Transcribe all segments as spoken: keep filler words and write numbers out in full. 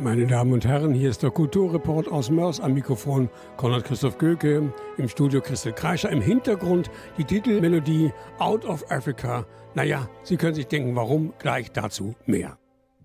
Meine Damen und Herren, hier ist der Kulturreport aus Mörs, am Mikrofon Konrad Christoph Göke, im Studio Christel Kreischer, im Hintergrund die Titelmelodie Out of Africa. Naja, Sie können sich denken, warum, gleich dazu mehr.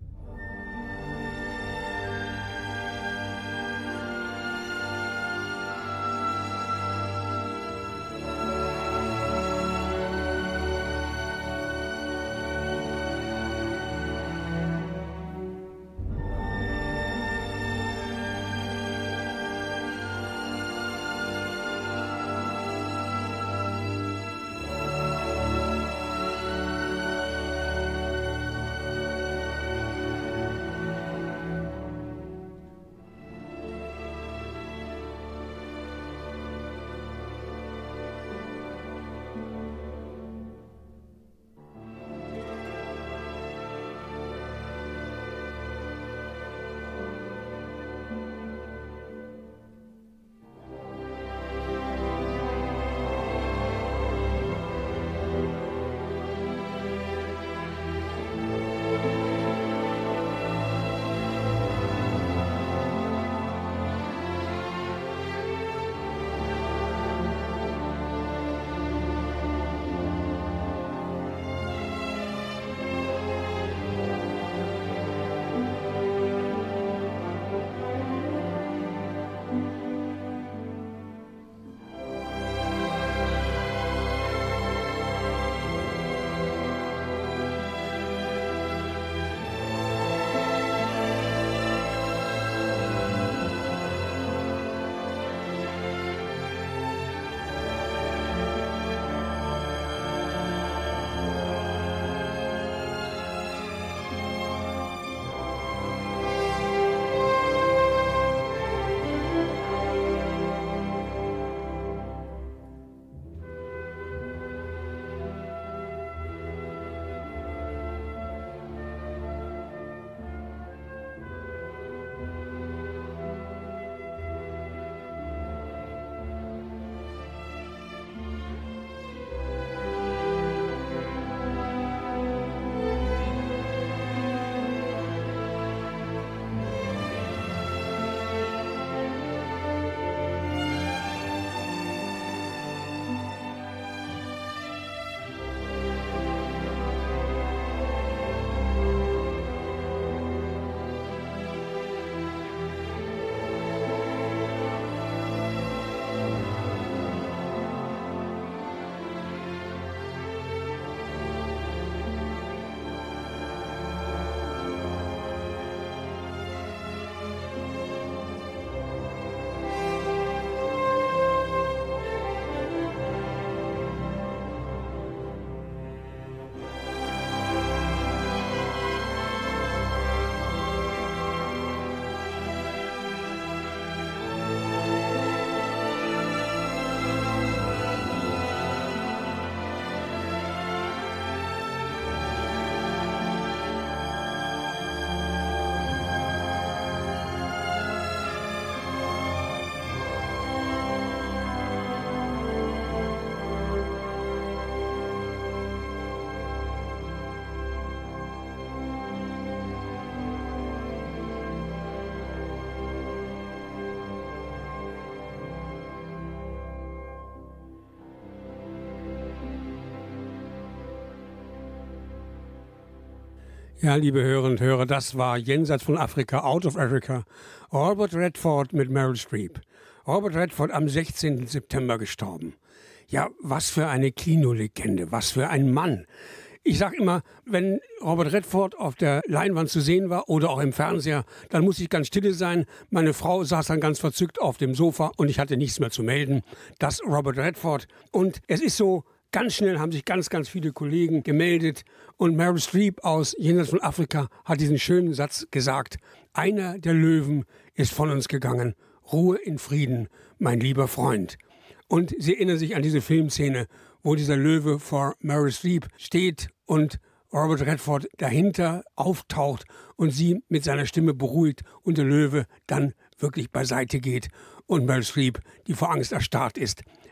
Ja, liebe Hörerinnen und Hörer, das war Jenseits von Afrika, Out of Africa, Robert Redford mit Meryl Streep. Robert Redford am sechzehnten September gestorben. Ja, was für eine Kinolegende, was für ein Mann. Ich sag immer, wenn Robert Redford auf der Leinwand zu sehen war oder auch im Fernseher, dann muss ich ganz stille sein. Meine Frau saß dann ganz verzückt auf dem Sofa und ich hatte nichts mehr zu melden. Das Robert Redford. Und es ist so, ganz schnell haben sich ganz, ganz viele Kollegen gemeldet und Meryl Streep aus Jenseits von Afrika hat diesen schönen Satz gesagt: Einer der Löwen ist von uns gegangen. Ruhe in Frieden, mein lieber Freund. Und sie erinnern sich an diese Filmszene, wo dieser Löwe vor Meryl Streep steht und Robert Redford dahinter auftaucht und sie mit seiner Stimme beruhigt und der Löwe dann wirklich beiseite geht und Meryl Streep, die vor Angst erstarrt ist,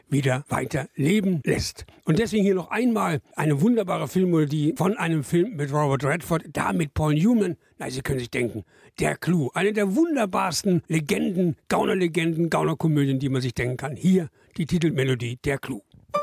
wieder weiter leben lässt. Und deswegen hier noch einmal eine wunderbare Filmmelodie von einem Film mit Robert Redford, da mit Paul Newman. Na, Sie können sich denken, Der Clou, eine der wunderbarsten Legenden, Gaunerlegenden, Gaunerkomödien, die man sich denken kann. Hier die Titelmelodie Der Clou.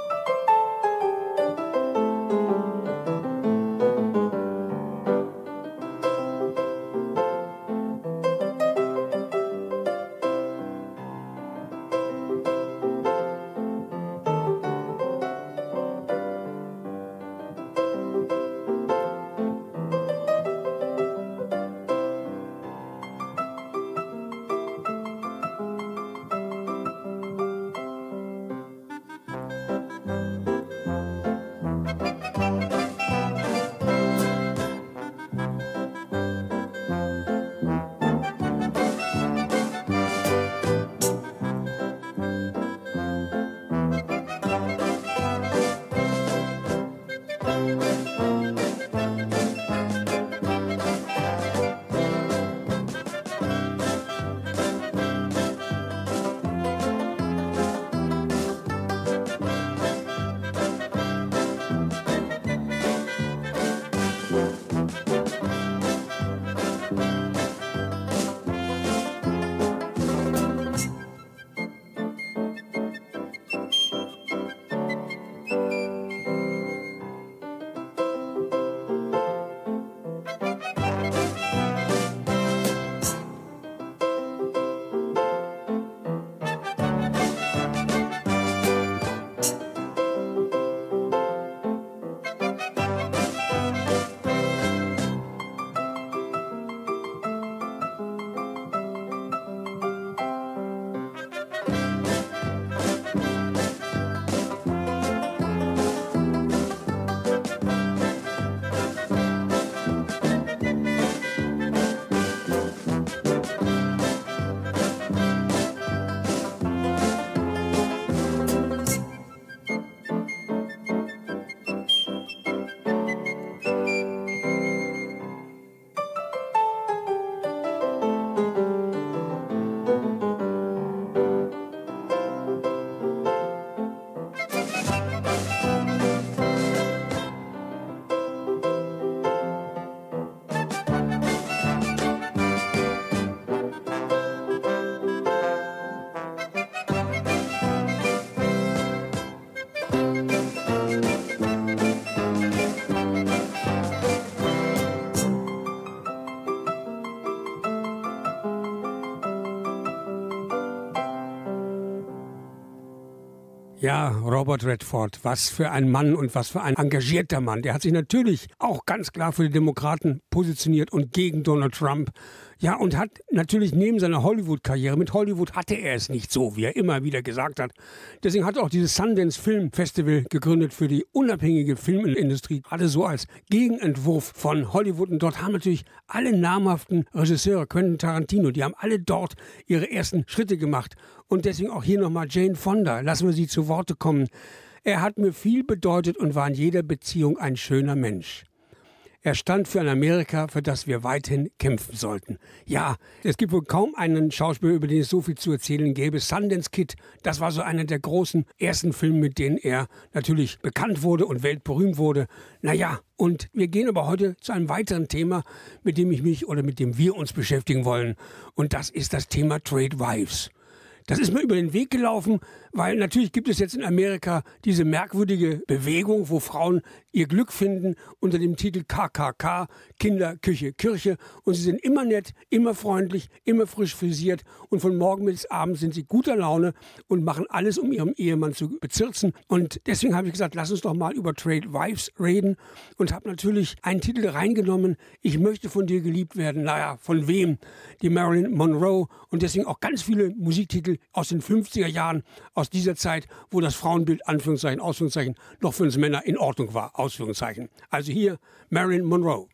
Ja, Robert Redford, was für ein Mann und was für ein engagierter Mann. Der hat sich natürlich auch ganz klar für die Demokraten positioniert und gegen Donald Trump. Ja, und hat natürlich neben seiner Hollywood-Karriere, mit Hollywood hatte er es nicht so, wie er immer wieder gesagt hat. Deswegen hat er auch dieses Sundance Film Festival gegründet für die unabhängige Filmindustrie, gerade so als Gegenentwurf von Hollywood. Und dort haben natürlich alle namhaften Regisseure, Quentin Tarantino, die haben alle dort ihre ersten Schritte gemacht. Und deswegen auch hier nochmal Jane Fonda, lassen wir sie zu Worte kommen. Er hat mir viel bedeutet und war in jeder Beziehung ein schöner Mensch. Er stand für ein Amerika, für das wir weiterhin kämpfen sollten. Ja, es gibt wohl kaum einen Schauspieler, über den es so viel zu erzählen gäbe. Sundance Kid, das war so einer der großen ersten Filme, mit denen er natürlich bekannt wurde und weltberühmt wurde. Naja, und wir gehen aber heute zu einem weiteren Thema, mit dem ich mich oder mit dem wir uns beschäftigen wollen. Und das ist das Thema Trade Wives. Das ist mir über den Weg gelaufen, weil natürlich gibt es jetzt in Amerika diese merkwürdige Bewegung, wo Frauen ihr Glück finden unter dem Titel K K K, Kinder, Küche, Kirche. Und sie sind immer nett, immer freundlich, immer frisch frisiert und von morgen bis abends sind sie guter Laune und machen alles, um ihrem Ehemann zu bezirzen. Und deswegen habe ich gesagt, lass uns doch mal über Trade Wives reden und habe natürlich einen Titel reingenommen, Ich möchte von dir geliebt werden. Naja, von wem? Die Marilyn Monroe und deswegen auch ganz viele Musiktitel aus den fünfziger Jahren, aus dieser Zeit, wo das Frauenbild, Anführungszeichen, Ausführungszeichen, noch für uns Männer in Ordnung war, Ausführungszeichen. Also hier Marilyn Monroe.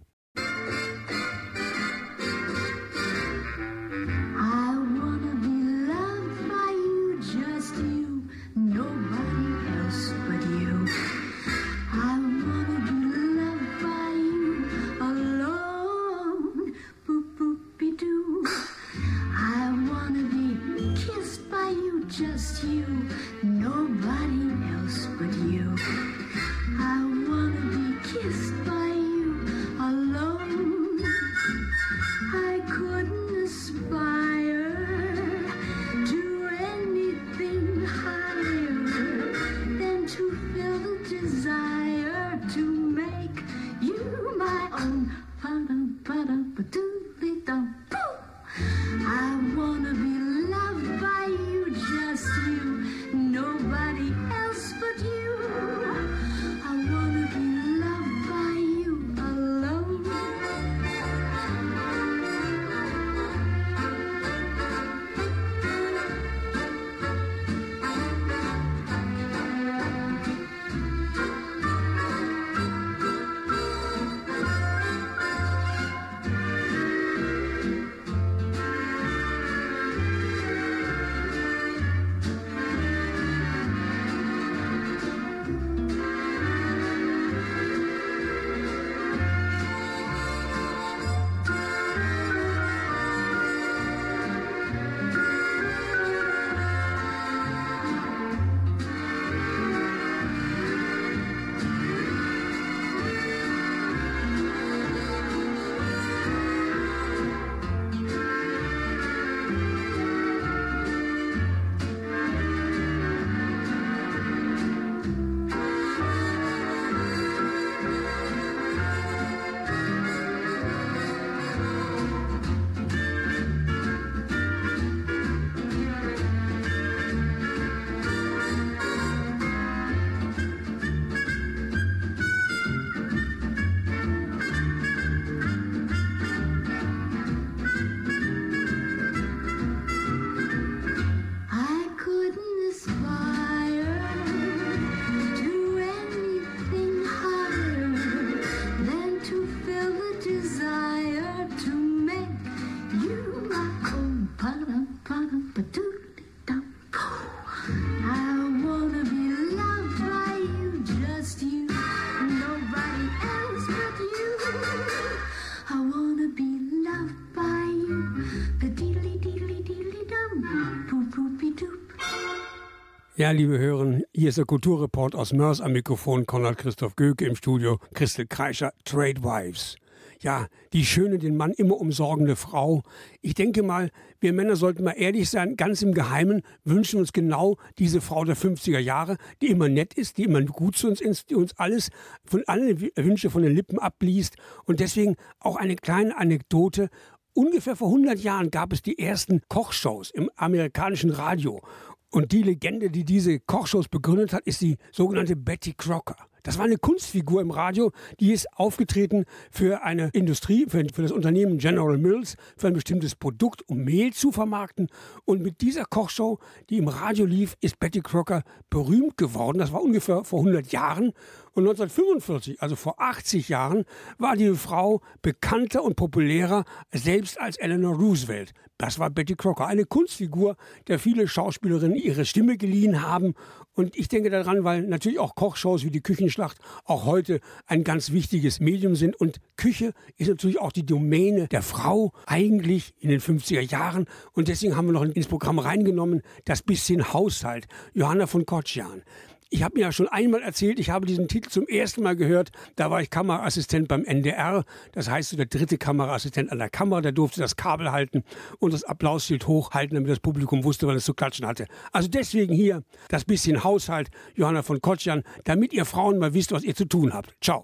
Just you, nobody Ja, liebe Hörer, hier ist der Kulturreport aus Mörs, am Mikrofon Konrad Christoph Göke, im Studio Christel Kreischer, Trade Wives. Ja, die schöne, den Mann immer umsorgende Frau. Ich denke mal, wir Männer sollten mal ehrlich sein, ganz im Geheimen wünschen uns genau diese Frau der fünfziger Jahre, die immer nett ist, die immer gut zu uns ist, die uns alles von allen Wünsche von den Lippen abliest. Und deswegen auch eine kleine Anekdote. Ungefähr vor hundert Jahren gab es die ersten Kochshows im amerikanischen Radio. Und die Legende, die diese Kochshows begründet hat, ist die sogenannte Betty Crocker. Das war eine Kunstfigur im Radio, die ist aufgetreten für eine Industrie, für, für das Unternehmen General Mills, für ein bestimmtes Produkt, um Mehl zu vermarkten. Und mit dieser Kochshow, die im Radio lief, ist Betty Crocker berühmt geworden. Das war ungefähr vor hundert Jahren. Und neunzehnhundertfünfundvierzig, also vor achtzig Jahren, war die Frau bekannter und populärer selbst als Eleanor Roosevelt. Das war Betty Crocker, eine Kunstfigur, der viele Schauspielerinnen ihre Stimme geliehen haben. Und ich denke daran, weil natürlich auch Kochshows wie die Küchenschlacht auch heute ein ganz wichtiges Medium sind. Und Küche ist natürlich auch die Domäne der Frau eigentlich in den fünfziger Jahren. Und deswegen haben wir noch ins Programm reingenommen, das bisschen Haushalt, Johanna von Kocjan. Ich habe mir ja schon einmal erzählt, ich habe diesen Titel zum ersten Mal gehört. Da war ich Kameraassistent beim N D R. Das heißt, so der dritte Kameraassistent an der Kamera. Der durfte das Kabel halten und das Applausschild hochhalten, damit das Publikum wusste, was es zu klatschen hatte. Also deswegen hier das bisschen Haushalt, Johanna von Kocjan, damit ihr Frauen mal wisst, was ihr zu tun habt. Ciao.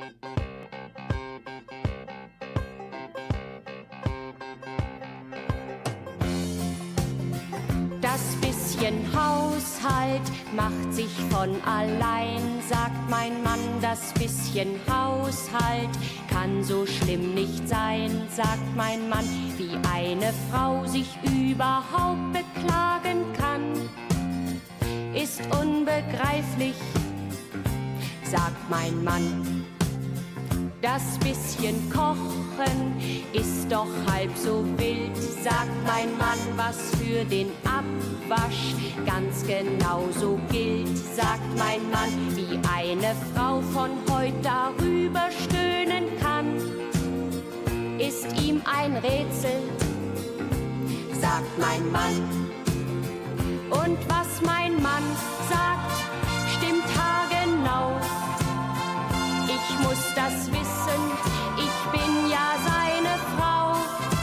Das bisschen Haushalt macht sich von allein, sagt mein Mann. Das bisschen Haushalt kann so schlimm nicht sein, sagt mein Mann. Wie eine Frau sich überhaupt beklagen kann, ist unbegreiflich, sagt mein Mann. Das bisschen Kochen ist doch halb so wild, sagt mein Mann, was für den Abwasch ganz genauso gilt, sagt mein Mann. Wie eine Frau von heute darüber stöhnen kann, ist ihm ein Rätsel, sagt mein Mann. Und was mein Mann sagt, stimmt haargenau. Ich muss das wissen, ich bin ja seine Frau.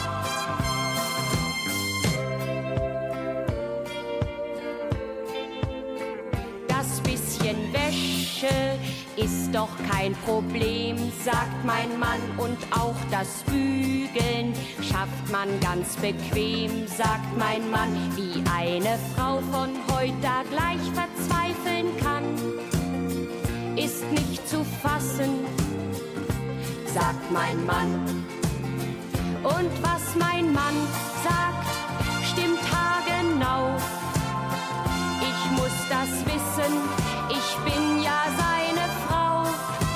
Das bisschen Wäsche ist doch kein Problem, sagt mein Mann. Und auch das Bügeln schafft man ganz bequem, sagt mein Mann. Wie eine Frau von heute da gleich verzweifeln kann, ist nicht zu fassen, sagt mein Mann. Und was mein Mann sagt, stimmt haargenau. Ich muss das wissen, ich bin ja seine Frau.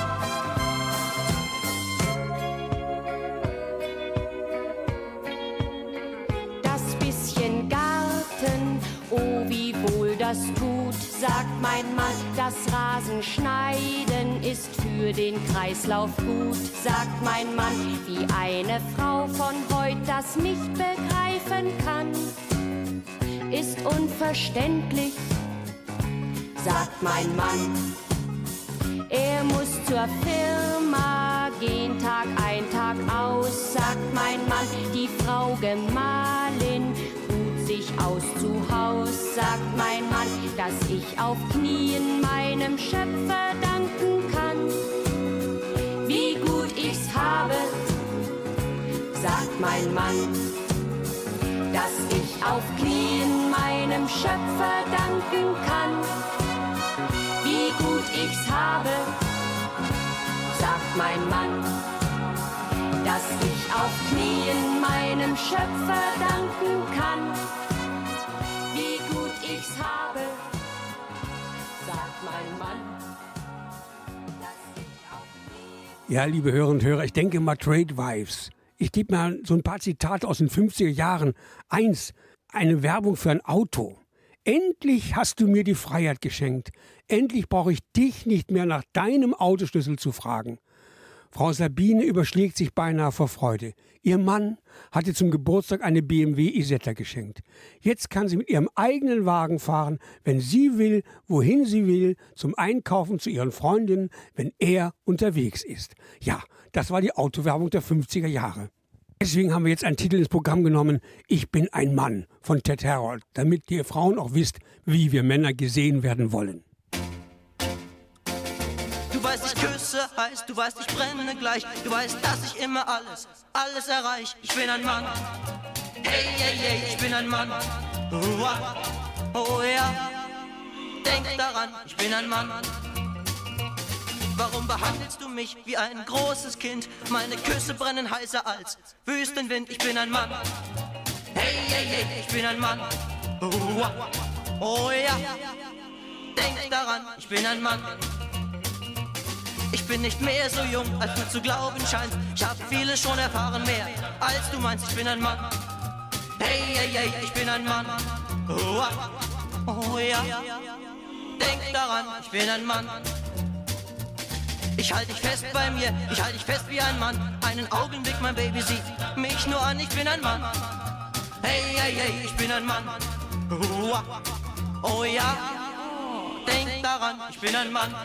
Das bisschen Garten, oh wie wohl das tut, sagt mein Mann. Das Rasenschneiden ist für den Kreislauf gut, sagt mein Mann. Wie eine Frau von heute das nicht begreifen kann, ist unverständlich, sagt mein Mann. Er muss zur Firma gehen, Tag ein, Tag aus, sagt mein Mann. Die Frau Gemahlin ruht sich aus zu Haus, sagt mein Mann. Dass ich auf Knien meinem Schöpfer danken kann, wie gut ich's habe, sagt mein Mann. Dass ich auf Knien meinem Schöpfer danken kann, wie gut ich's habe, sagt mein Mann. Dass ich auf Knien meinem Schöpfer danken kann, wie gut ich's habe, sagt mein Mann. Dass ich auf Knien Ja, liebe Hörerinnen und Hörer, ich denke mal Trade Wives. Ich gebe mal so ein paar Zitate aus den fünfziger Jahren. Eins, eine Werbung für ein Auto. Endlich hast du mir die Freiheit geschenkt. Endlich brauche ich dich nicht mehr nach deinem Autoschlüssel zu fragen. Frau Sabine überschlägt sich beinahe vor Freude. Ihr Mann hat ihr zum Geburtstag eine B M W Isetta geschenkt. Jetzt kann sie mit ihrem eigenen Wagen fahren, wenn sie will, wohin sie will, zum Einkaufen zu ihren Freundinnen, wenn er unterwegs ist. Ja, das war die Autowerbung der fünfziger Jahre. Deswegen haben wir jetzt einen Titel ins Programm genommen, Ich bin ein Mann von Ted Harold, damit ihr Frauen auch wisst, wie wir Männer gesehen werden wollen. Du weißt, ich küsse heiß, du weißt, ich brenne gleich. Du weißt, dass ich immer alles, alles erreich. Ich bin ein Mann, hey, hey, hey, ich bin ein Mann. Oh, oh ja, denk daran, ich bin ein Mann. Warum behandelst du mich wie ein großes Kind? Meine Küsse brennen heißer als Wüstenwind. Ich bin ein Mann, hey, hey, hey, ich bin ein Mann. Oh, oh ja, denk daran, ich bin ein Mann. Ich bin nicht mehr so jung, als du zu glauben scheinst. Ich hab vieles schon erfahren, mehr als du meinst. Ich bin ein Mann, hey, hey, hey, ich bin ein Mann. Oh, oh ja, denk daran, ich bin ein Mann. Ich halte dich fest bei mir, ich halte dich fest wie ein Mann. Einen Augenblick, mein Baby sieht mich nur an. Ich bin ein Mann, hey, hey, hey, ich bin ein Mann. Oh, oh ja, denk daran, ich bin ein Mann.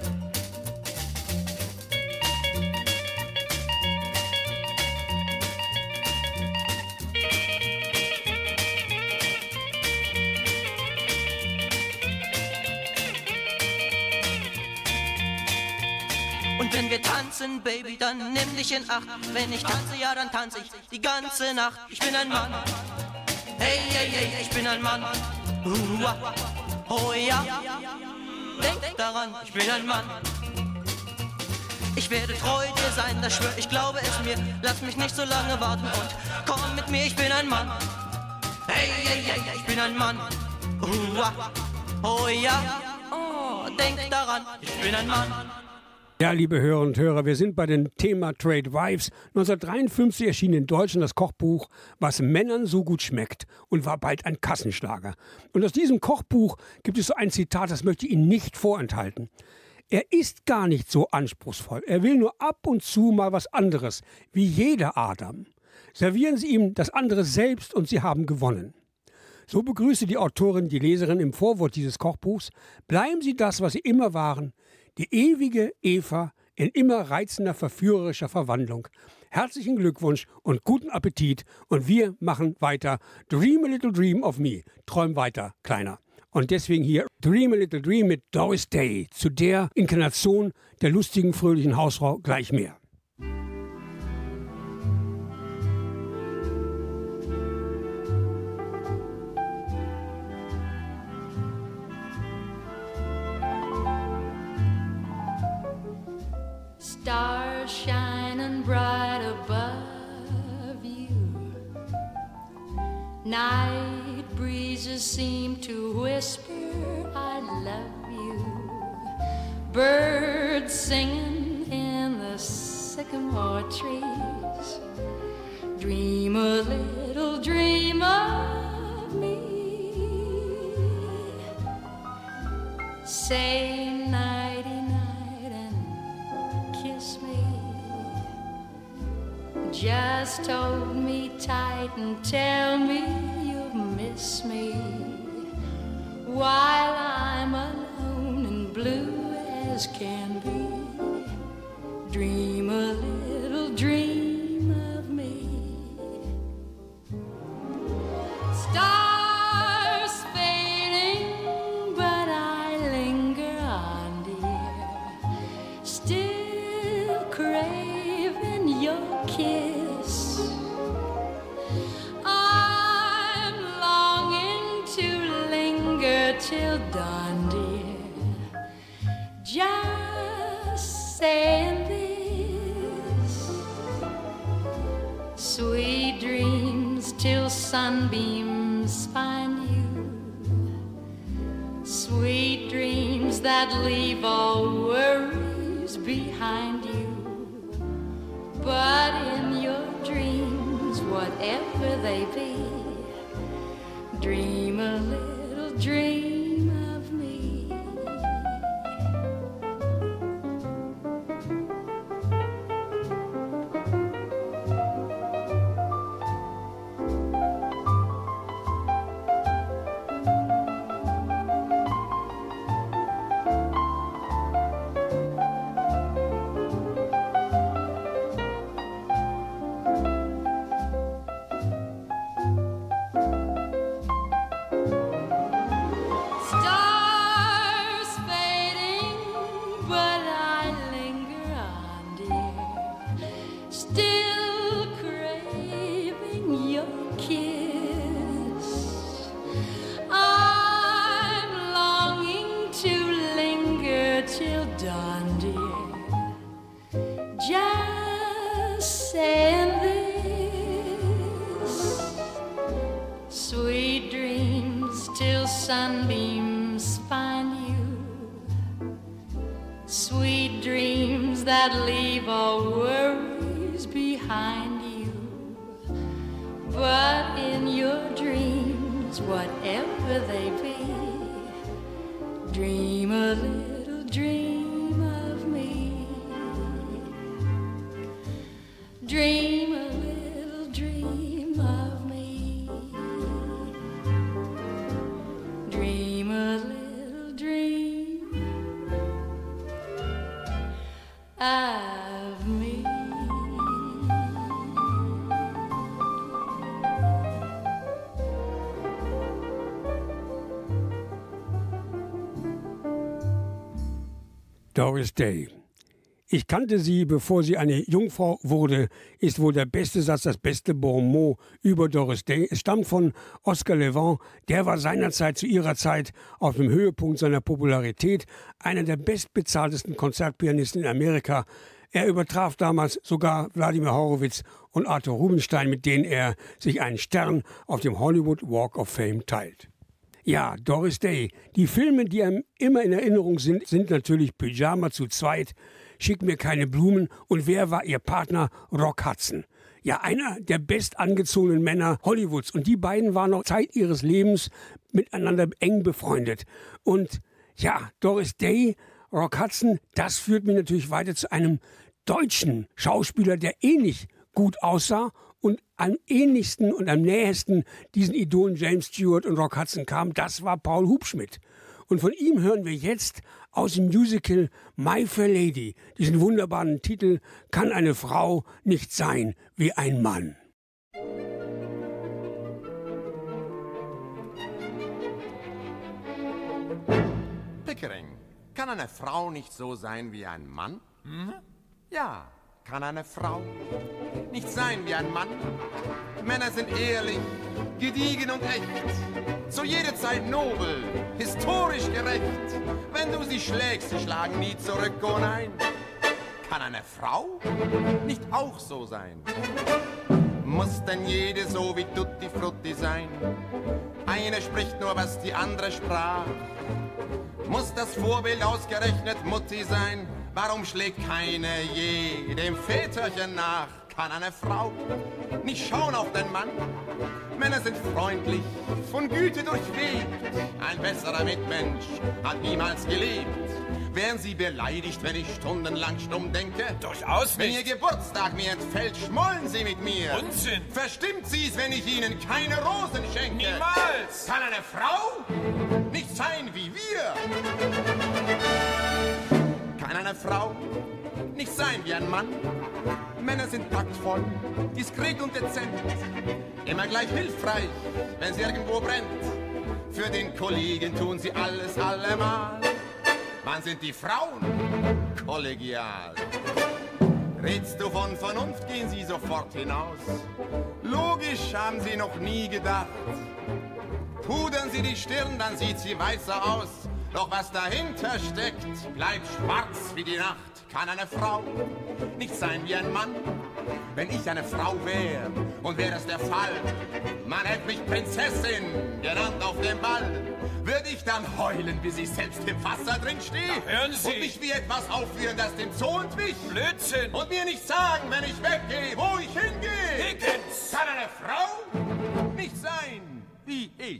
Und wenn wir tanzen, Baby, dann nimm dich in Acht. Wenn ich tanze, ja, dann tanze ich die ganze Nacht. Ich bin ein Mann, hey, hey, hey, ich bin ein Mann. Uh, oh ja, denk daran, ich bin ein Mann. Ich werde treu dir sein, das schwör ich, glaube es mir. Lass mich nicht so lange warten und komm mit mir, ich bin ein Mann. Hey, hey, hey, ich bin ein Mann. Uh, oh ja, oh, denk daran, ich bin ein Mann. Ja, liebe Hörer und Hörer, wir sind bei dem Thema Trade Wives. neunzehnhundertdreiundfünfzig erschien in Deutschland das Kochbuch Was Männern so gut schmeckt und war bald ein Kassenschlager. Und aus diesem Kochbuch gibt es so ein Zitat, das möchte ich Ihnen nicht vorenthalten. Er ist gar nicht so anspruchsvoll. Er will nur ab und zu mal was anderes, wie jeder Adam. Servieren Sie ihm das andere selbst und Sie haben gewonnen. So begrüßte die Autorin die Leserin im Vorwort dieses Kochbuchs. Bleiben Sie das, was Sie immer waren. Die ewige Eva in immer reizender, verführerischer Verwandlung. Herzlichen Glückwunsch und guten Appetit. Und wir machen weiter. Dream a little dream of me. Träum weiter, Kleiner. Und deswegen hier Dream a little dream mit Doris Day. Zu der Inkarnation der lustigen, fröhlichen Hausfrau gleich mehr. Stars shining bright above you. Night breezes seem to whisper, I love you. Birds singing in the sycamore trees. Dream a little dream of me. Say nighty night and kiss me. Just hold me tight and tell me you'll miss me while I'm alone and blue as can be. Dream a little dream of me. Stars fading, but I linger on, dear, still craving your kiss. I'm longing to linger till dawn, dear, just saying this. Sweet dreams till sunbeams find you. Sweet dreams that leave all worries behind you. But in your dreams, whatever they be, dream a little dream of me. saying this. Sweet dreams till sunbeams find you. Sweet dreams that leave all worries behind you. But in your dreams, whatever they be, dream a little dream of me. Dream a little dream of me. Dream a little dream of me. Doris Day. Ich kannte sie, bevor sie eine Jungfrau wurde, ist wohl der beste Satz, das beste Bonmot über Doris Day. Es stammt von Oscar Levant, der war seinerzeit zu ihrer Zeit auf dem Höhepunkt seiner Popularität, einer der bestbezahltesten Konzertpianisten in Amerika. Er übertraf damals sogar Wladimir Horowitz und Arthur Rubinstein, mit denen er sich einen Stern auf dem Hollywood Walk of Fame teilt. Ja, Doris Day. Die Filme, die einem immer in Erinnerung sind, sind natürlich Pyjama zu zweit, Schick mir keine Blumen und wer war ihr Partner? Rock Hudson. Ja, einer der bestangezogenen Männer Hollywoods. Und die beiden waren noch Zeit ihres Lebens miteinander eng befreundet. Und ja, Doris Day, Rock Hudson, das führt mich natürlich weiter zu einem deutschen Schauspieler, der ähnlich gut aussah und am ähnlichsten und am nähesten diesen Idolen James Stewart und Rock Hudson kam. Das war Paul Hubschmid. Und von ihm hören wir jetzt aus dem Musical My Fair Lady diesen wunderbaren Titel Kann eine Frau nicht sein wie ein Mann. Pickering, kann eine Frau nicht so sein wie ein Mann? Hm? Ja, kann eine Frau nicht sein wie ein Mann? Männer sind ehrlich, gediegen und echt, zu jeder Zeit nobel, historisch gerecht. Wenn du sie schlägst, sie schlagen nie zurück, oh nein. Kann eine Frau nicht auch so sein? Muss denn jede so wie Tutti Frutti sein? Eine spricht nur, was die andere sprach. Muss das Vorbild ausgerechnet Mutti sein? Warum schlägt keine je dem Väterchen nach? Kann eine Frau nicht schauen auf den Mann? Männer sind freundlich, von Güte durchwebt. Ein besserer Mitmensch hat niemals gelebt. Wären Sie beleidigt, wenn ich stundenlang stumm denke? Durchaus nicht. Wenn Ihr Geburtstag mir entfällt, schmollen Sie mit mir. Unsinn. Verstimmt Sie's, wenn ich Ihnen keine Rosen schenke? Niemals. Kann eine Frau nicht sein wie wir? Kann eine Frau nicht sein wie ein Mann? Männer sind taktvoll, diskret und dezent, immer gleich hilfreich, wenn es irgendwo brennt. Für den Kollegen tun sie alles allemal. Wann sind die Frauen kollegial? Redst du von Vernunft, gehen sie sofort hinaus. Logisch haben sie noch nie gedacht. Pudern sie die Stirn, dann sieht sie weißer aus. Doch was dahinter steckt, bleibt schwarz wie die Nacht. Kann eine Frau nicht sein wie ein Mann? Wenn ich eine Frau wäre, und wäre das der Fall, man hätte mich Prinzessin genannt auf dem Ball, würde ich dann heulen, bis ich selbst im Wasser drin stehe? Hören Sie! Und mich wie etwas aufführen, das dem Zoo entwich? Blödsinn! Und mir nicht sagen, wenn ich weggehe, wo ich hingehe? Higgins! Kann eine Frau nicht sein wie ich?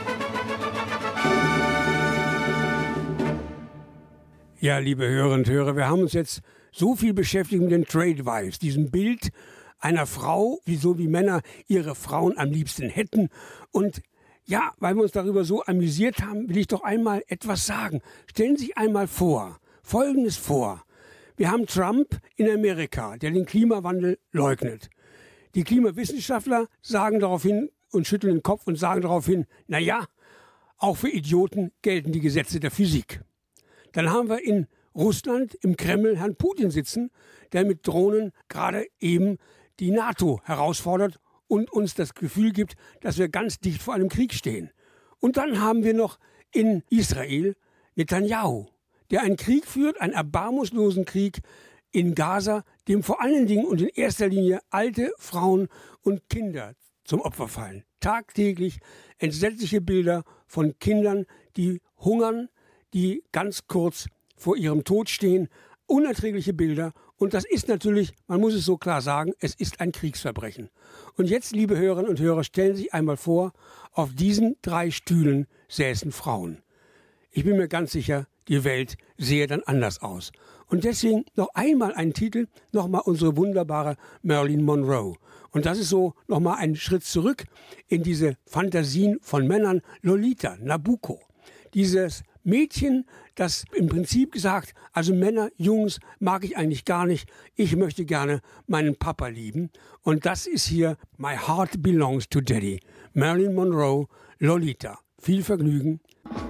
Ja, liebe Hörerinnen und Hörer, wir haben uns jetzt so viel beschäftigt mit den Trade Wives, diesem Bild einer Frau, wie so wie Männer ihre Frauen am liebsten hätten. Und ja, weil wir uns darüber so amüsiert haben, will ich doch einmal etwas sagen. Stellen Sie sich einmal vor, Folgendes vor. Wir haben Trump in Amerika, der den Klimawandel leugnet. Die Klimawissenschaftler sagen daraufhin und schütteln den Kopf und sagen daraufhin, na ja, auch für Idioten gelten die Gesetze der Physik. Dann haben wir in Russland im Kreml Herrn Putin sitzen, der mit Drohnen gerade eben die NATO herausfordert und uns das Gefühl gibt, dass wir ganz dicht vor einem Krieg stehen. Und dann haben wir noch in Israel Netanyahu, der einen Krieg führt, einen erbarmungslosen Krieg in Gaza, dem vor allen Dingen und in erster Linie alte Frauen und Kinder zum Opfer fallen. Tagtäglich entsetzliche Bilder von Kindern, die hungern, die ganz kurz vor ihrem Tod stehen. Unerträgliche Bilder. Und das ist natürlich, man muss es so klar sagen, es ist ein Kriegsverbrechen. Und jetzt, liebe Hörerinnen und Hörer, stellen Sie sich einmal vor, auf diesen drei Stühlen säßen Frauen. Ich bin mir ganz sicher, die Welt sähe dann anders aus. Und deswegen noch einmal ein Titel, nochmal unsere wunderbare Marilyn Monroe. Und das ist so nochmal ein Schritt zurück in diese Fantasien von Männern. Lolita, Nabucco. Dieses Mädchen, das im Prinzip gesagt, also Männer, Jungs mag ich eigentlich gar nicht. Ich möchte gerne meinen Papa lieben. Und das ist hier My Heart Belongs to Daddy. Marilyn Monroe, Lolita. Viel Vergnügen.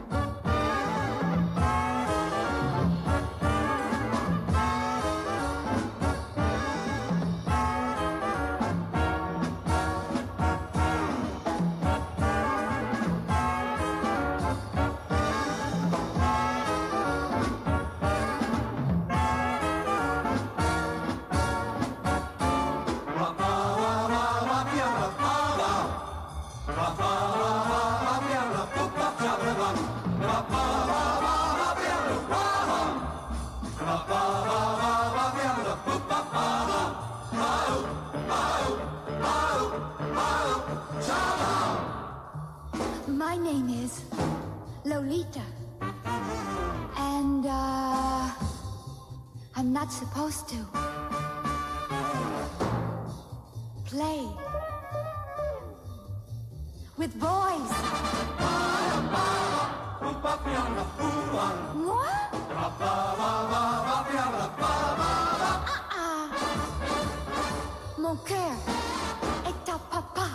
My name is Lolita, and uh, I'm not supposed to play with boys. What? Uh-uh. Mon cœur est à papa.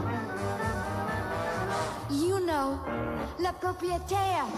You know, le propriétaire.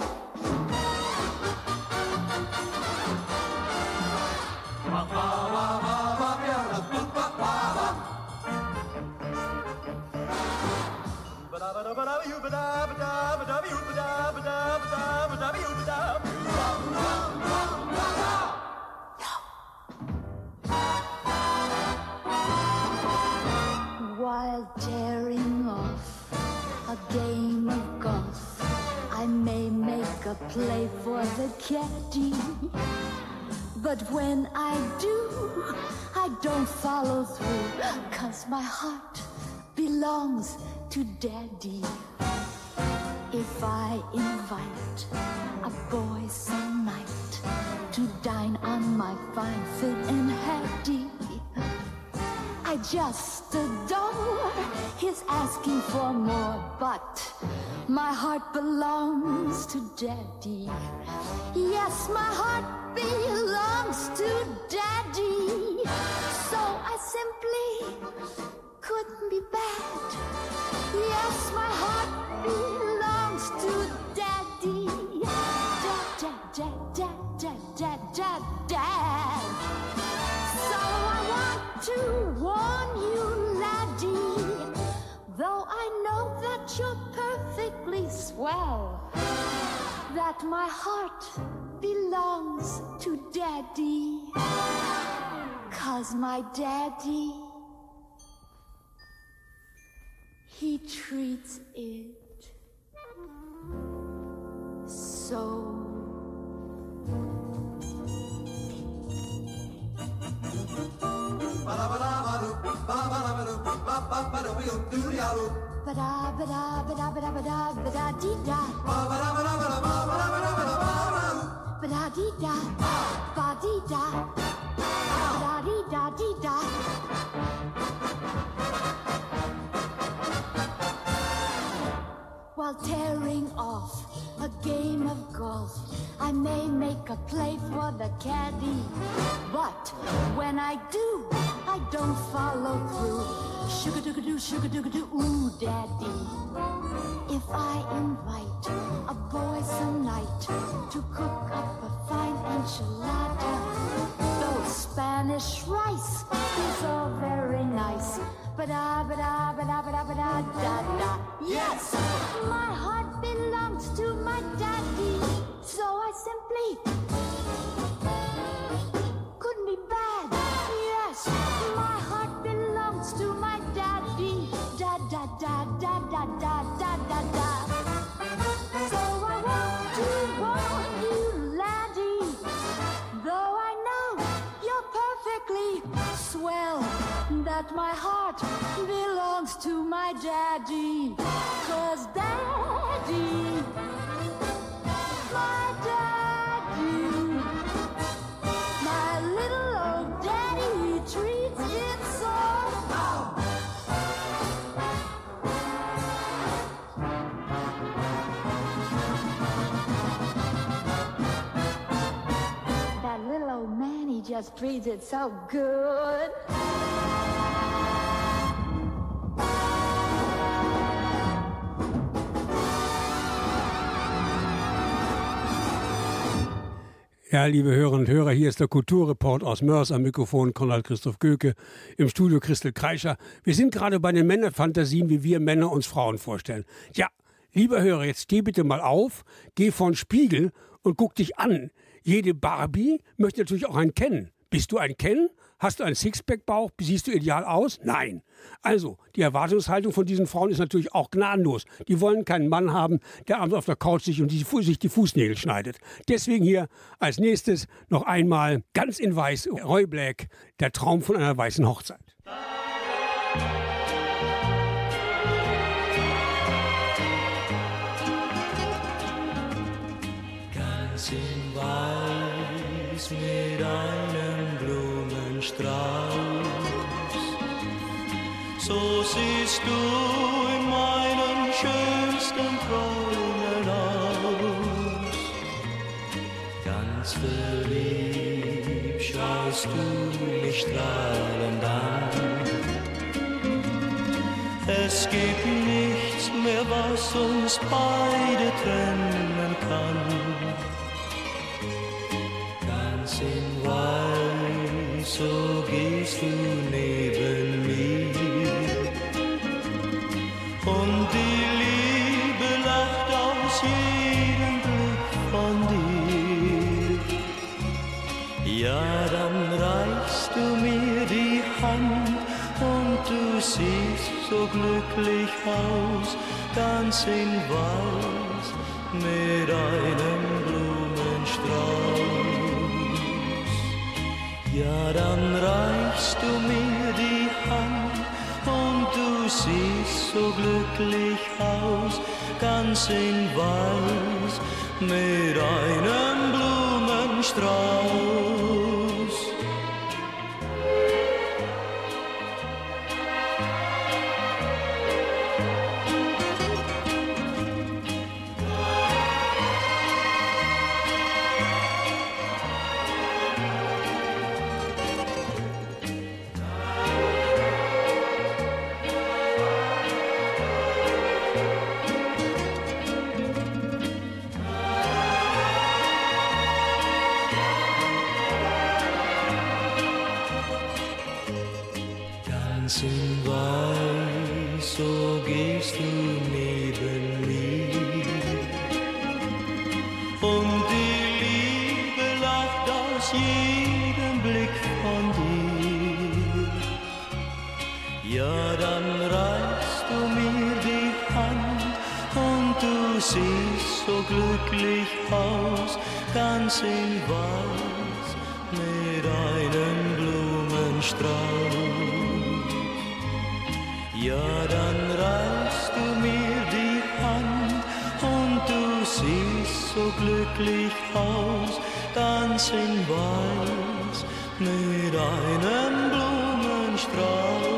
While tearing off a game of golf, I may make a play for the caddy, but when I do, I don't follow through, 'cause my heart belongs to Daddy. If I invite a boy some night to dine on my fine fit and Hattie, I just adore his asking for more, but my heart belongs to Daddy. Yes, my heart belongs to Daddy. So I simply couldn't be bad. Yes, my heart belongs to Daddy. Dad, dad, dad, dad, dad, dad, dad. So I want to warn you, laddie, though I know that you're perfectly swell, that my heart belongs to Daddy, 'cause my daddy, he treats it so. Ba-da, ba-da, ba-da, ba-da, ba-da, ba-da-dee-da. Ba-da-dee-da, ba-dee-da, ba-da-dee-da-dee-da. While tearing off a game of golf, I may make a play for the caddy, but when I do, I don't follow through. Sugar-doo-ga-doo, sugar-doo-ga-doo, ooh, Daddy. If I invite a boy some night to cook up a fine enchilada, though Spanish rice is all very nice, ba-da, ba-da, ba-da, ba-da, ba-da, da-da. Yes, my heart belongs to my daddy, so I simply couldn't be bad. da da da da da. So I want to warn you, laddie, though I know you're perfectly swell, that my heart belongs to my daddy. 'Cause daddy, my daddy, my little old daddy, he treats it so. That little old man, he just treats it so good. Ja, liebe Hörerinnen und Hörer, hier ist der Kulturreport aus Mörs, am Mikrofon Konrad Christoph Göke, im Studio Christel Kreischer. Wir sind gerade bei den Männerfantasien, wie wir Männer uns Frauen vorstellen. Ja, lieber Hörer, jetzt steh bitte mal auf, geh vor den Spiegel und guck dich an. Jede Barbie möchte natürlich auch einen Ken. Bist du ein Ken? Hast du einen Sixpack-Bauch? Siehst du ideal aus? Nein. Also, die Erwartungshaltung von diesen Frauen ist natürlich auch gnadenlos. Die wollen keinen Mann haben, der abends auf der Couch sich und die, sich die Fußnägel schneidet. Deswegen hier als nächstes noch einmal ganz in weiß Roy Black, der Traum von einer weißen Hochzeit. Ganz in weiß mit einem Blumenstrauß, so siehst du in meinen schönsten Träumen aus. Ganz verliebt schaust du mich strahlend an. Es gibt nichts mehr, was uns beide trennen kann. Ganz in weiß, so gehst du neben mir. Und die Liebe lacht aus jedem Blick von dir. Ja, dann reichst du mir die Hand und du siehst so glücklich aus, ganz in weiß mit einem Blumenstrauß. Ja, dann reichst du mir die Hand und du siehst so glücklich aus, ganz in weiß mit einem Blumenstrauß. Ganz in weiß, so gehst du neben mir. Und die Liebe lacht aus jedem Blick von dir. Ja, dann reichst du mir die Hand und du siehst so glücklich aus, ganz in weiß mit einem Blumenstrauß. Ja, dann reichst du mir die Hand und du siehst so glücklich aus, ganz in weiß mit einem Blumenstrauß.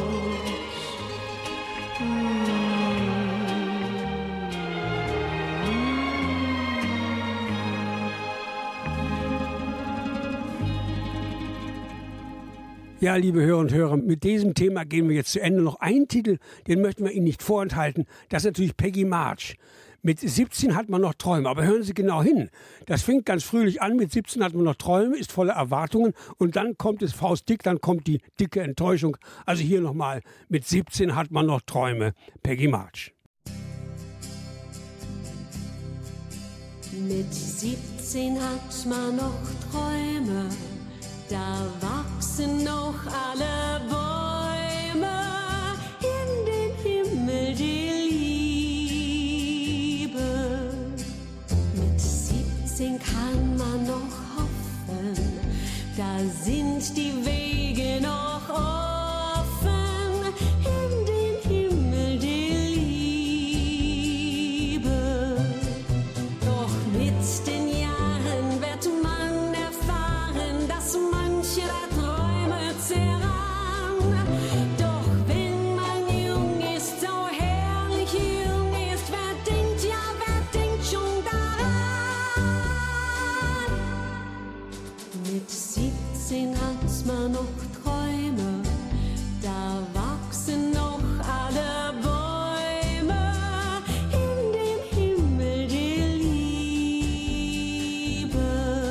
Ja, liebe Hörer und Hörer, mit diesem Thema gehen wir jetzt zu Ende. Noch einen Titel, den möchten wir Ihnen nicht vorenthalten. Das ist natürlich Peggy March. Mit siebzehn hat man noch Träume, aber hören Sie genau hin. Das fängt ganz fröhlich an, mit siebzehn hat man noch Träume, ist voller Erwartungen und dann kommt es faustdick, dann kommt die dicke Enttäuschung. Also hier nochmal, mit siebzehn hat man noch Träume, Peggy March. Mit siebzehn hat man noch Träume, da wachsen noch alle Bäume, in den Himmel die sind die Wege noch offen in den Himmel der Liebe. Doch mit den Jahren wird man erfahren, dass manche da Träume zerran. Doch wenn man jung ist, so herrlich jung ist, wer denkt, ja, wer denkt schon daran? Mit siebzehn hat man noch Träume, da wachsen noch alle Bäume in dem Himmel der Liebe.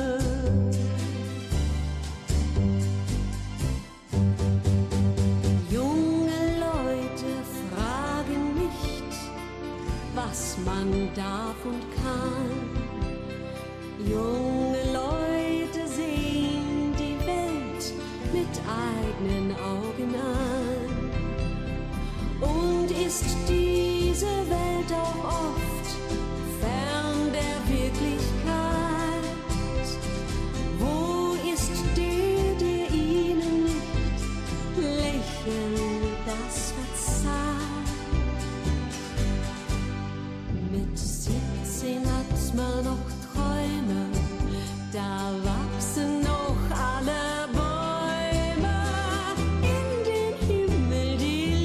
Junge Leute fragen nicht, was man darf und kann. Junge Leute sehen die Welt mit eigenen Augen an. Und ist diese Welt auch oft fern der Wirklichkeit? Wo ist der, der ihnen nicht lächelnd das verzeiht? Mit siebzehn hat man noch Träume, da wachsen noch alle Bäume in den Himmel der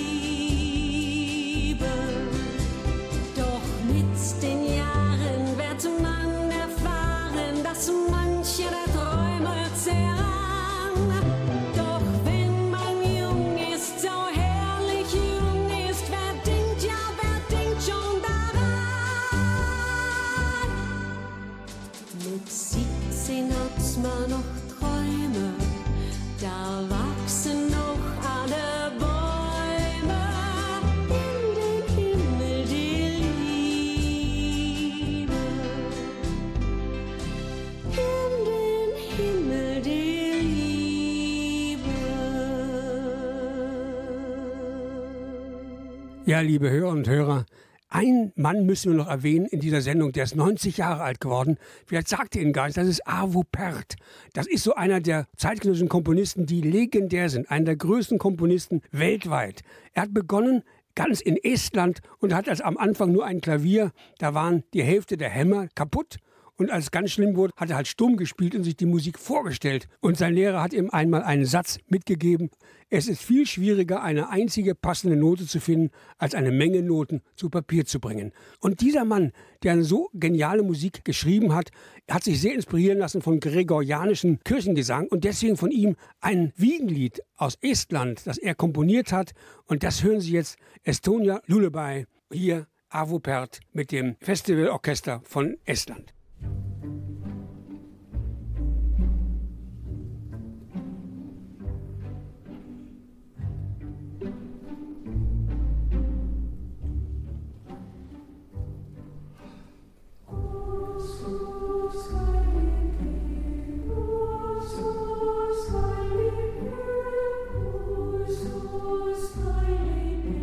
Liebe. Doch mit den Jahren wird man erfahren, dass manche der Träume zerran. Doch wenn man jung ist, so herrlich jung ist, wer denkt, ja, wer denkt schon daran? Mit siebzehn hat man noch Träume, da wachsen noch alle Bäume in den Himmel der Liebe. In den Himmel der Liebe. Ja, liebe Hörer und Hörer, einen Mann müssen wir noch erwähnen in dieser Sendung, der ist neunzig Jahre alt geworden. Vielleicht sagt ihr ihn gar nicht, das ist Arvo Pärt. Das ist so einer der zeitgenössischen Komponisten, die legendär sind, einer der größten Komponisten weltweit. Er hat begonnen ganz in Estland und hat als am Anfang nur ein Klavier, da waren die Hälfte der Hämmer kaputt. Und als es ganz schlimm wurde, hat er halt stumm gespielt und sich die Musik vorgestellt. Und sein Lehrer hat ihm einmal einen Satz mitgegeben: Es ist viel schwieriger, eine einzige passende Note zu finden, als eine Menge Noten zu Papier zu bringen. Und dieser Mann, der eine so geniale Musik geschrieben hat, hat sich sehr inspirieren lassen von gregorianischem Kirchengesang und deswegen von ihm ein Wiegenlied aus Estland, das er komponiert hat. Und das hören Sie jetzt, Estonia Lullaby, hier Arvo Pärt mit dem Festivalorchester von Estland.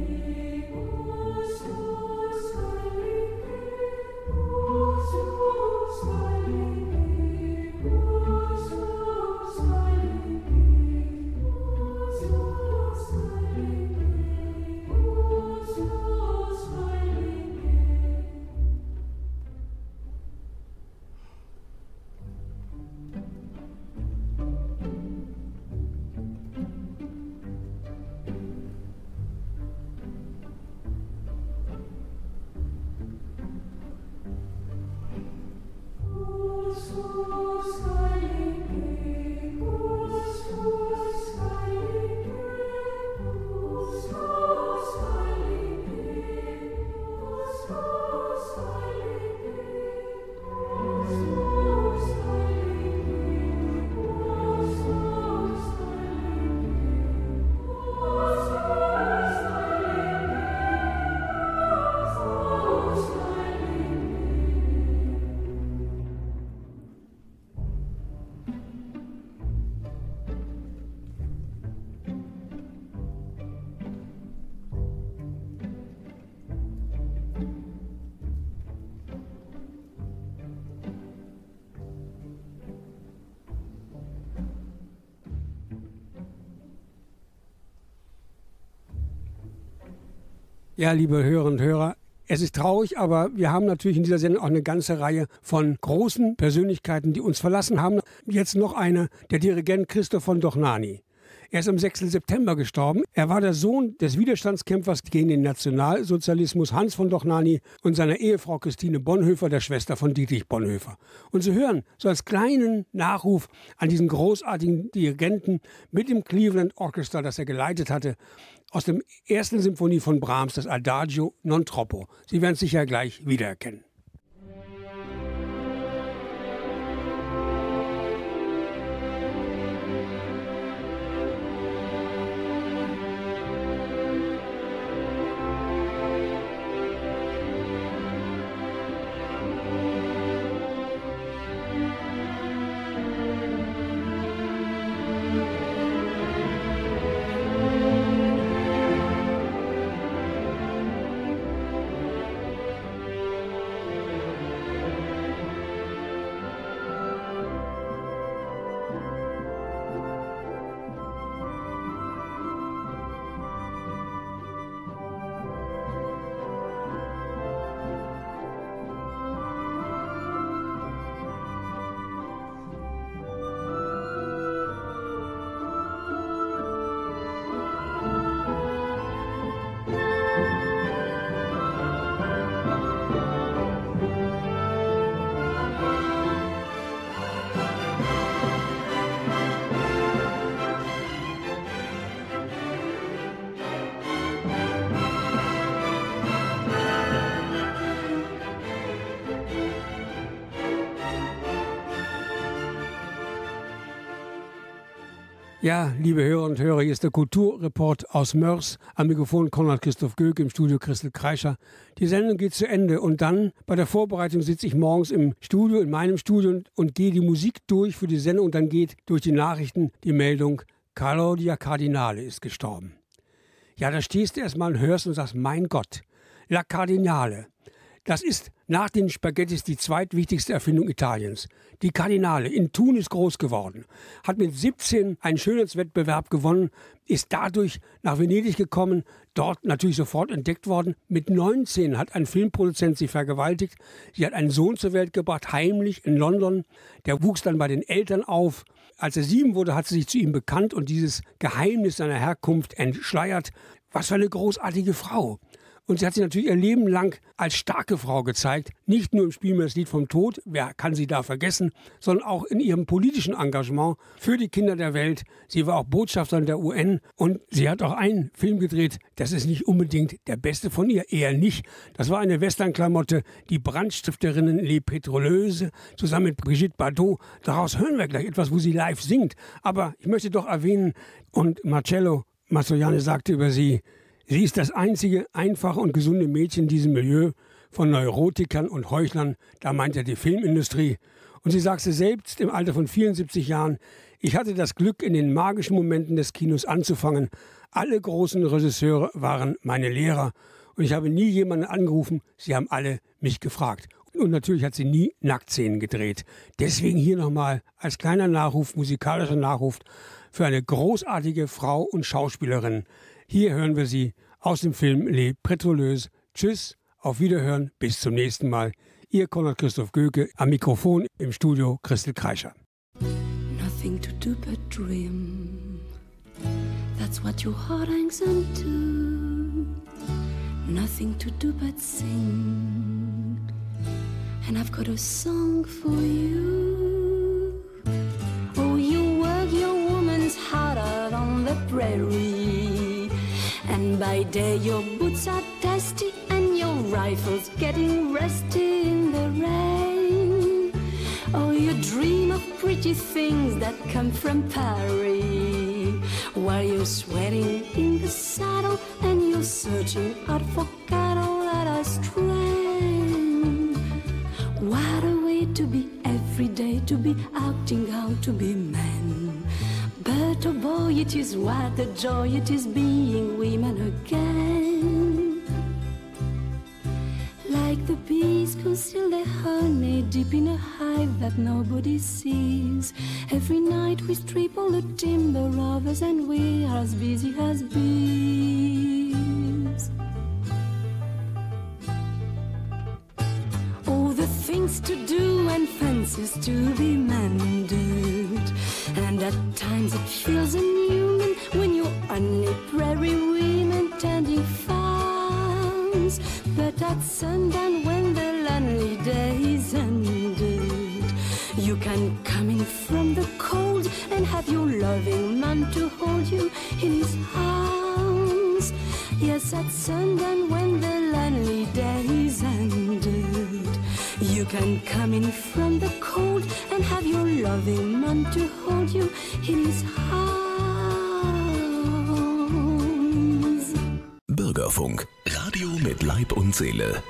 Oh, Ja, liebe Hörerinnen und Hörer, es ist traurig, aber wir haben natürlich in dieser Sendung auch eine ganze Reihe von großen Persönlichkeiten, die uns verlassen haben. Jetzt noch eine, der Dirigent Christoph von Dohnanyi. Er ist am sechsten September gestorben. Er war der Sohn des Widerstandskämpfers gegen den Nationalsozialismus Hans von Dohnanyi und seiner Ehefrau Christine Bonhoeffer, der Schwester von Dietrich Bonhoeffer. Und Sie hören so als kleinen Nachruf an diesen großartigen Dirigenten mit dem Cleveland Orchestra, das er geleitet hatte, aus der ersten Symphonie von Brahms, das Adagio non troppo. Sie werden es sicher gleich wiedererkennen. Ja, liebe Hörer und Hörer, hier ist der Kulturreport aus Mörs. Am Mikrofon Konrad Christoph Göke, im Studio Christel Kreischer. Die Sendung geht zu Ende und dann bei der Vorbereitung sitze ich morgens im Studio, in meinem Studio und, und gehe die Musik durch für die Sendung und dann geht durch die Nachrichten die Meldung, Claudia Cardinale ist gestorben. Ja, da stehst du erstmal und hörst und sagst, mein Gott, La Cardinale. Das ist nach den Spaghettis die zweitwichtigste Erfindung Italiens. Die Cardinale in Tunis groß geworden, hat mit siebzehn einen Schönheitswettbewerb gewonnen, ist dadurch nach Venedig gekommen, dort natürlich sofort entdeckt worden. Mit neunzehn hat ein Filmproduzent sie vergewaltigt. Sie hat einen Sohn zur Welt gebracht, heimlich in London. Der wuchs dann bei den Eltern auf. Als er sieben wurde, hat sie sich zu ihm bekannt und dieses Geheimnis seiner Herkunft entschleiert. Was für eine großartige Frau. Und sie hat sich natürlich ihr Leben lang als starke Frau gezeigt. Nicht nur im Spiel mir das Lied vom Tod, wer kann sie da vergessen, sondern auch in ihrem politischen Engagement für die Kinder der Welt. Sie war auch Botschafterin der U N und sie hat auch einen Film gedreht, das ist nicht unbedingt der beste von ihr, eher nicht. Das war eine Westernklamotte, die Brandstifterinnen Les Pétroleuses, zusammen mit Brigitte Bardot. Daraus hören wir gleich etwas, wo sie live singt. Aber ich möchte doch erwähnen, und Marcello Mastroianni sagte über sie, sie ist das einzige einfache und gesunde Mädchen in diesem Milieu von Neurotikern und Heuchlern, da meint er die Filmindustrie. Und sie sagte selbst im Alter von vierundsiebzig Jahren, ich hatte das Glück, in den magischen Momenten des Kinos anzufangen. Alle großen Regisseure waren meine Lehrer und ich habe nie jemanden angerufen, sie haben alle mich gefragt. Und natürlich hat sie nie Nacktszenen gedreht. Deswegen hier nochmal als kleiner Nachruf, musikalischer Nachruf für eine großartige Frau und Schauspielerin. Hier hören wir sie aus dem Film Les Pétroleuses. Tschüss, auf Wiederhören, bis zum nächsten Mal. Ihr Konrad Christoph Göke, am Mikrofon im Studio Christel Kreischer. Nothing to do but dream. That's what your heart hangs on to. Nothing to do but sing. And I've got a song for you. Oh, you work your woman's heart out on the prairie. And by day your boots are dusty and your rifle's getting rusty in the rain. Oh, you dream of pretty things that come from Paris, while you're sweating in the saddle and you're searching out for cattle that are straying. What a way to be every day, to be acting how to be man. But oh boy, it is what a joy it is being women again. Like the bees conceal their honey deep in a hive that nobody sees. Every night we strip all the timber of us and we are as busy as bees. is to be mended. And at times it feels inhuman when you're only prairie women tending farms. But at sundown when the lonely days ended, you can come in from the cold and have your loving man to hold you in his arms. Yes, at sundown when the lonely days ended, you can come in from the cold and have your loving man to hold you in his arms. Bürgerfunk, Radio mit Leib und Seele.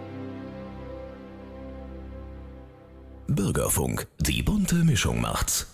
Bürgerfunk, die bunte Mischung macht's.